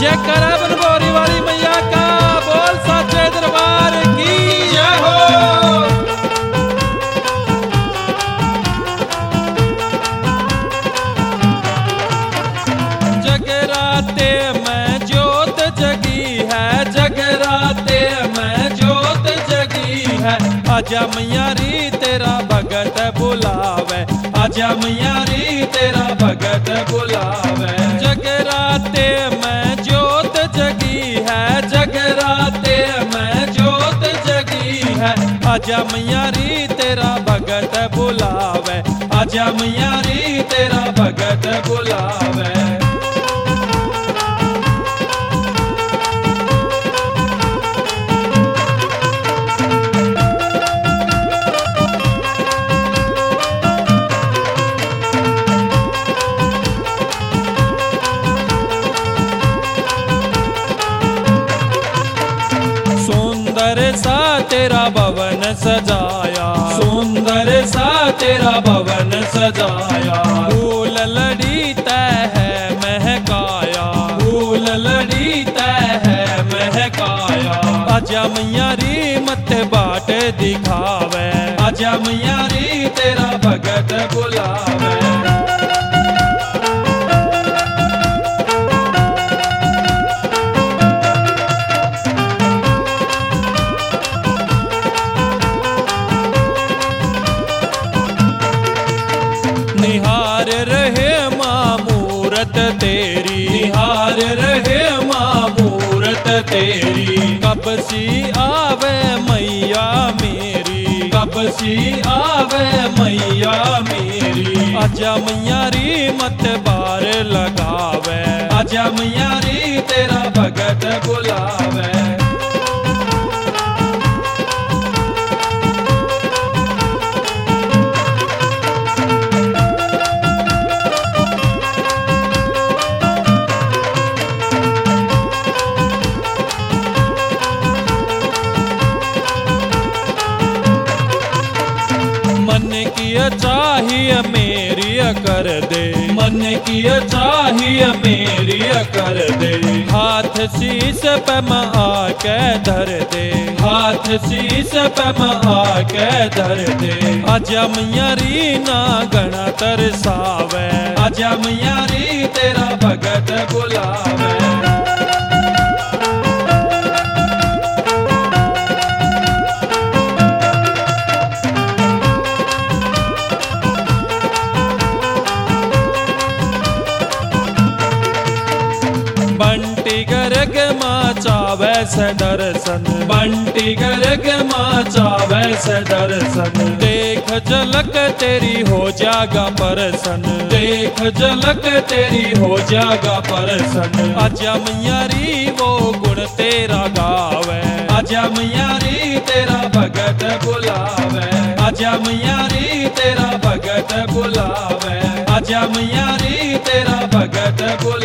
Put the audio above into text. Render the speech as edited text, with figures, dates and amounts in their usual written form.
जयकारा बनभौरी वाली मैया का बोल, साचे दरबार की जय हो। जगराते में ज्योत जगी है, जगराते में ज्योत जगी है। आजा मैया री तेरा भगत बुलावे, आजा मैया री तेरा भगत बुलावे। जगराते में ज्योत जगी है, जगराते में ज्योत जगी है। आजा मैया री तेरा भगत बुलावे, आजा मैया री तेरा भगत बुलावे। सुंदर सा तेरा भवन सजाया, सुंदर सा तेरा भवन सजाया। फूल लड़ी तय है महकाया, फूल लड़ी तय है महकाया। आजा मैया री मत बाट दिखावे, आजा मैया री तेरा भगत बुलावे। निहार रहे माँ मूरत तेरी, निहार रहे माँ मूरत तेरी। कब सी आवे मैया मेरी, कब सी आवे मैया मेरी। आजा मैया री मत बार लगावे, आजा मैया री तेरा भगत बुलावे। मन की चाहिए मेरी कर दे, मन की चाहिए मेरी कर दे। हाथ शीश पे मैं आके धर दे, हाथ शीश पे मैं आके धर दे। आजा मैया री ना गणा तरसावे, आजा मैया री तेरा भगत बुलावे। बंटी गर्ग माँ चावे से दर्शन, बंटी गर्ग माँ चावे से दर्शन। देख झलक तेरी हो जागा परसन, देख झलक तेरी हो जागा परसन। आजा मैया री वो गुण तेरा गावे, आजा मैया री तेरा भगत बुलावे। आजा मैया री तेरा भगत बुलावे, आजा मैया री तेरा भगत बुलावे।